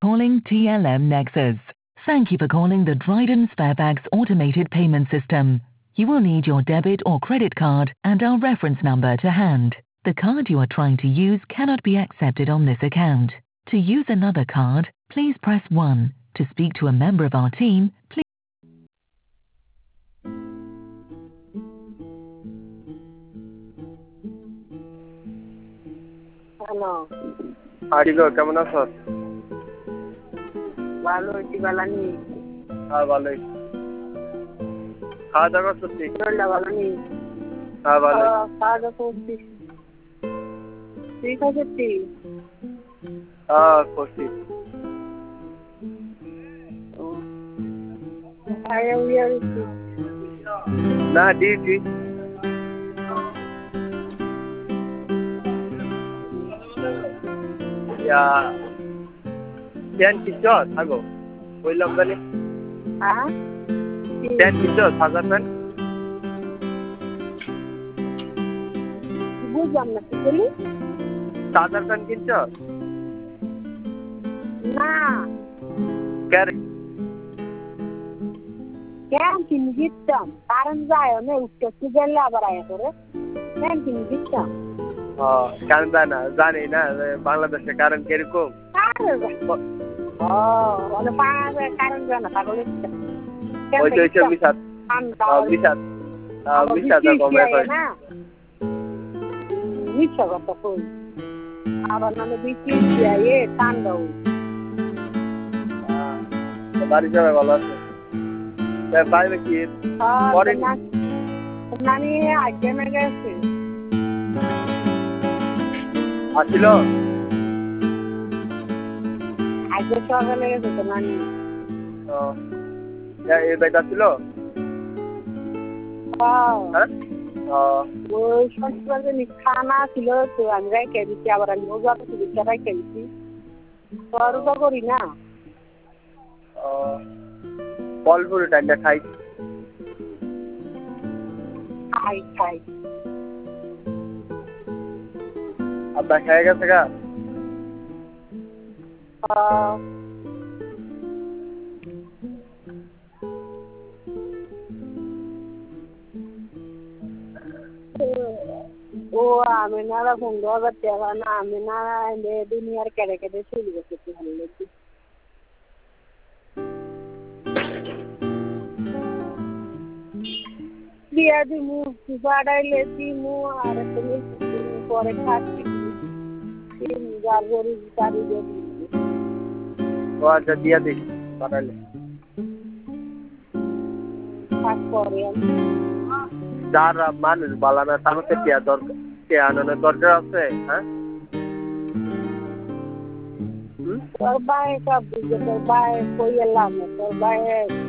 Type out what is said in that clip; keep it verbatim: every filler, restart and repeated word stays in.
Calling T L M Nexus. Thank you for calling the Dryden Sparebags automated payment system. You will need your debit or credit card and our reference number to hand. The card you are trying to use cannot be accepted on this account. To use another card, please press one. To speak to a member of our team, please... Hello. Adigo, কেমন আছো? ভালো আছি, ভালো নেই। হ্যাঁ ভালোই। খাওয়া দাওয়া করছি। শরীরটা ভালো নেই। হ্যাঁ ভালো। খাওয়া দাওয়া করছি। তুই খাচ্ছি? হ্যাঁ করছি। আরে উইয়ার না ডিউটি। ইয়া প্যান কিচ্ছু থাকো বললাম জানি হ্যাঁ প্যান কিচ্ছু সাজা প্যান বুঝলাম না কি বলি সাজা প্যান কিচ্ছু না কেন কেন কিনে দিতাম কারণ যায় না উঠতে গেলে আবার আয়া করে কেন কিনে দিতাম ও কারণ জানা জানি না বাংলাদেশে কারণ কিরকম ও মানে পাঁচ কারণ জানা পাগল ওই তো ওই মিশাত মিশাত মিশাত কমে কয় না মিশা কথা কই আবার মানে বিচি দিয়ে ঠান্ডা হই বাড়ি যাবে ভালো আছে বাইরে কি পরে নানি আজকে না গেছে আসিল আজকে সকালে গেছে তো নানি ও এই বেটা ছিল ওই সন্ধ্যাবেলা যে খানা ছিল তো আমি রেখে দিচ্ছি আবার আমি ওজা দিচ্ছি রেখে দিচ্ছি তো করি না ফল ফুল টাইমটা খাই খাই খাই আব্বা খেয়ে গেছে গা ও আমি না ফোন দেওয়া টাকা না আমি না দুনিয়ার কেড়ে কেটে চলে গেছে ভালো লাগছে দিয়া দিমু বাড়াইলে দিমু আর তুমি পরে খাচ্ছি তিন হাজার করে গাড়ি দিয়ে ও আচ্ছা দিয়া দিই বাড়াইলে তারপরে যার মানুষ বালানা তার মধ্যে কে দরকার কে আনানোর দরকার আছে হ্যাঁ তোর ভাই সব বুঝে তোর ভাই কই এলাম তোর ভাই